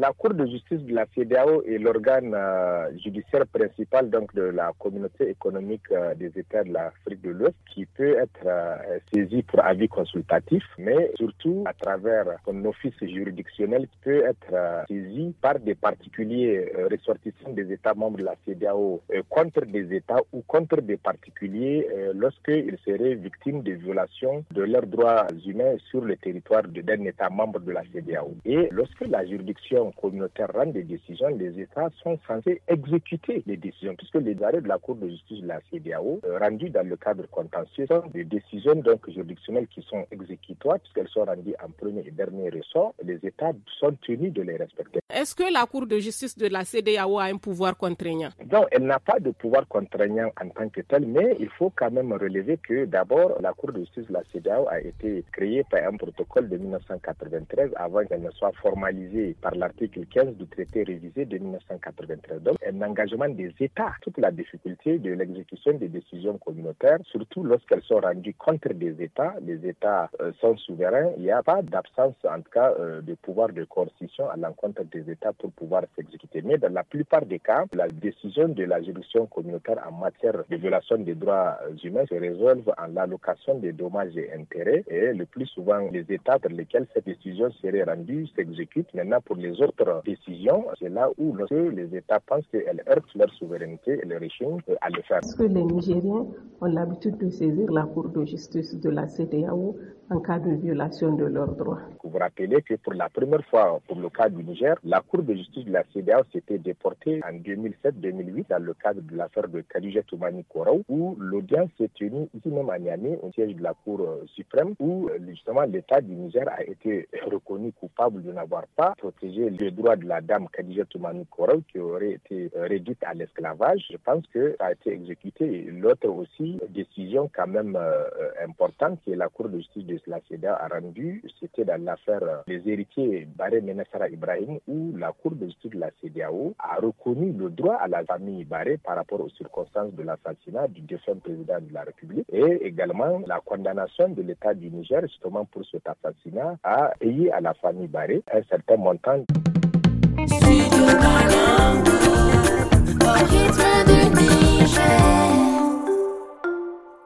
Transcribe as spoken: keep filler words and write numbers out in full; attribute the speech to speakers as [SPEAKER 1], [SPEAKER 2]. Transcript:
[SPEAKER 1] la Cour de justice de la CEDEAO est l'organe euh, judiciaire principal donc, de la communauté économique euh, des États de l'Afrique de l'Ouest qui peut être euh, saisi pour avis consultatif, mais surtout à travers son office juridictionnel qui peut être euh, saisi par des particuliers euh, ressortissants des États membres de la CEDEAO euh, contre des États ou contre des particuliers euh, lorsqu'ils seraient victimes de violations de leurs droits humains sur le territoire d'un État membre de la CEDEAO. Et lorsque la juridiction communautaire rend des décisions, les États sont censés exécuter les décisions, puisque les arrêts de la Cour de justice de la CEDEAO, euh, rendus dans le cadre contentieux, sont des décisions donc juridictionnelles qui sont exécutoires, puisqu'elles sont rendues en premier et dernier ressort. Les États sont tenus de les respecter.
[SPEAKER 2] Est-ce que la Cour de justice de la CEDEAO a un pouvoir contraignant?
[SPEAKER 1] Non, elle n'a pas de pouvoir contraignant en tant que tel, mais il faut quand même relever que d'abord, la Cour de justice de la CEDEAO a été créée par un protocole de dix-neuf cent quatre-vingt-treize avant qu'elle ne soit formalisée par l'article quinze du traité révisé de dix-neuf cent quatre-vingt-treize. Donc, un engagement des États. Toute la difficulté de l'exécution des décisions communautaires, surtout lorsqu'elles sont rendues contre des États, les États euh, sont souverains, il n'y a pas d'absence, en tout cas, euh, de pouvoir de coercition à l'encontre des États pour pouvoir s'exécuter. Mais dans la plupart des cas, la décision de la juridiction communautaire en matière de violation des droits humains se résolve en l'allocation des dommages et intérêts. Et le plus souvent, les États dans lesquels cette décision serait rendue s'exécutent. Maintenant, pour les autres décisions, c'est là où lorsque les États pensent qu'elles heurtent leur souveraineté et leur région à le faire.
[SPEAKER 3] Est-ce que les Nigériens ont l'habitude de saisir la Cour de justice de la CEDEAO en cas de violation de leurs droits?
[SPEAKER 1] Vous vous rappelez que pour la première fois, pour le cas du Niger, la Cour de justice de la CEDEAO s'était déportée en deux mille sept deux mille huit dans le cadre de l'affaire de Khadija Toumani Koraou, où l'audience s'est tenue ici même à Niamey, au siège de la Cour suprême, où justement l'État du Niger a été reconnu coupable de n'avoir pas protégé les droits de la dame Khadija Toumani Koraou qui aurait été réduite à l'esclavage. Je pense que ça a été exécuté. L'autre aussi, décision quand même euh, importante que la Cour de justice de la CEDEAO a rendue, c'était dans l'affaire des héritiers Baré Menassara Ibrahim, où la Cour de justice de la CEDEAO a reconnu le droit à la famille Baré par rapport aux circonstances de l'assassinat du défunt président de la République et également la condamnation de l'État du Niger justement pour cet assassinat a payé à la famille Baré un certain montant. Studio Banango, au rythme du Niger.